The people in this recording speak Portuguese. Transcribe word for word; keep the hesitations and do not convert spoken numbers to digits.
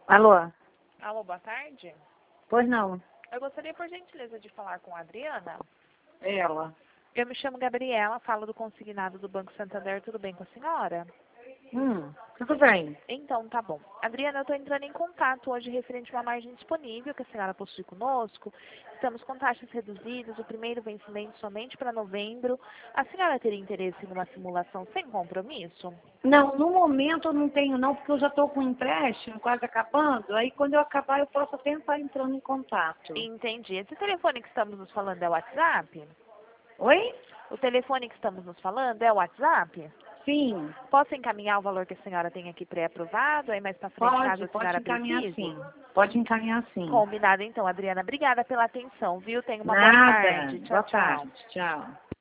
Alô? Alô, boa tarde. Pois não. Eu gostaria, por gentileza, de falar com a Adriana. Ela. Eu me chamo Gabriela, falo do consignado do Banco Santander. Tudo bem com a senhora? Hum, tudo bem. Então, tá bom. Adriana, eu estou entrando em contato hoje referente a uma margem disponível que a senhora possui conosco. Estamos com taxas reduzidas, o primeiro vencimento somente para novembro. A senhora teria interesse numa simulação sem compromisso? Não, no momento eu não tenho não, porque eu já estou com o empréstimo quase acabando. Aí quando eu acabar eu posso até estar entrando em contato. Entendi. Esse telefone que estamos nos falando é o WhatsApp? Oi? O telefone que estamos nos falando é o WhatsApp? Sim. Posso encaminhar o valor que a senhora tem aqui pré-aprovado, aí mais para frente, caso Pode, a pode senhora encaminhar precise? sim. Pode encaminhar sim. Combinado então, Adriana. Obrigada pela atenção, viu? Tenha uma boa Nada. tarde. Tchau, Boa tchau. tarde. Tchau.